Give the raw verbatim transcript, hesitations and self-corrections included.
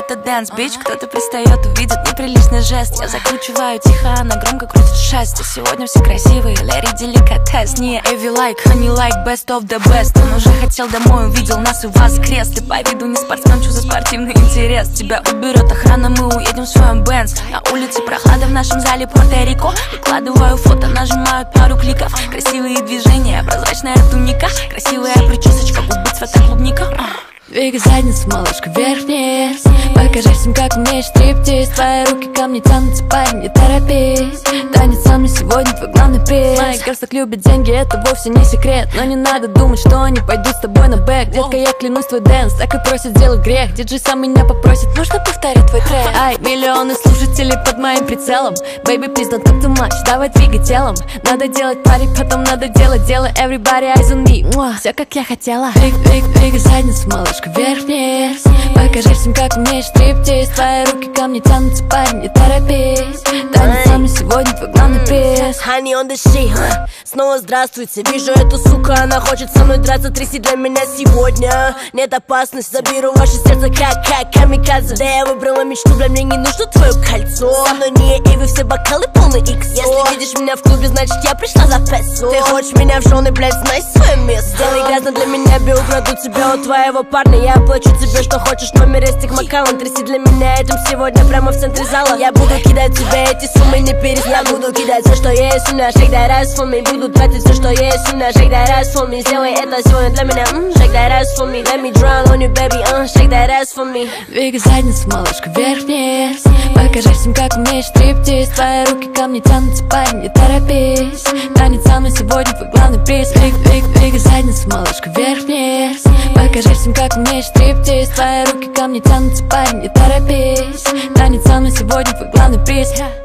это dance, bitch. Кто-то пристает, увидит неприличный жест. Я закручиваю тихо, она громко крутит шесть. Сегодня все красивые, Лэри деликатес. Не Эви лайк, honey like, best of the best. Он уже хотел домой, увидел нас и воскрес. Ты по виду не спортсмен, что за спортивный интерес? Тебя уберет охрана, мы уедем в своем Бенц. На улице прохлада, в нашем зале Пуэрто-Рико. Выкладываю фото, нажимаю пару кликов. Красивые движения, прозрачная туника. Красивая причесочка, губы цвета клубника. Двигай задницу, малышка, вверх-вниз. Покажи всем, как умеешь стриптиз. Твои руки ко мне тянутся, парень, не торопись. Танец со мной сегодня твой главный приз. Мои girls так любят деньги, это вовсе не секрет. Но не надо думать, что они пойдут с тобой на бэк. Детка, я клянусь, твой дэнс так и просит сделать грех. Диджей сам меня попросит, можно повторить твой трек? Ай, миллионы слушателей под моим прицелом. Бэйби, please don't talk too much, давай двигай телом. Надо делать парик, потом надо делать дело. Everybody eyes on me, Муа. Все как я хотела. Двиг, двиг, двигай задницу, малышка, вверх-вниз. Покажи всем, как умеешь стриптиз. Твои руки ко мне тянутся, парень, не торопись. Танец со мной сегодня твой главный приз. Honey on the shit, huh? Снова здравствуйте, вижу эту суку, она хочет со мной драться. Тряси для меня сегодня. Нет опасности, заберу ваше сердце как, как камикадзе. Да я выбрала мечту, бля, мне не нужно твое кольцо. Со мной не Эви, все бокалы полный икс. Если видишь меня в клубе, значит я пришла за песо. Ты хочешь меня в жены, блядь, знай свое место. Сделай грязно для меня, би, украду тебя у твоего парня. Я оплачу тебе, что хочешь, номер из Маккаллан. Тряси для меня этим сегодня прямо в центре зала. Я буду кидать тебе эти суммы, не перестану. Я буду кидать все, что есть у меня. Shake that ass for me. Буду тратить все, что есть у меня. Shake that ass for me. Сделай это сегодня для меня. mm, Shake that ass for me. Let me drown on you, baby. uh, Shake that ass for me. Двигай задницу, малышка, вверх-вниз. Покажи всем, как умеешь стриптиз. Твои руки ко мне тянутся, парень, не торопись. Танец со мной сегодня твой главный приз. Двиг, двиг, двигай задницу, малышка, вверх-вниз. Покажи всем, как умеешь стриптиз. Твои руки ко мне тянутся, парень, не торопись. Танец со мной сегодня твой главный приз.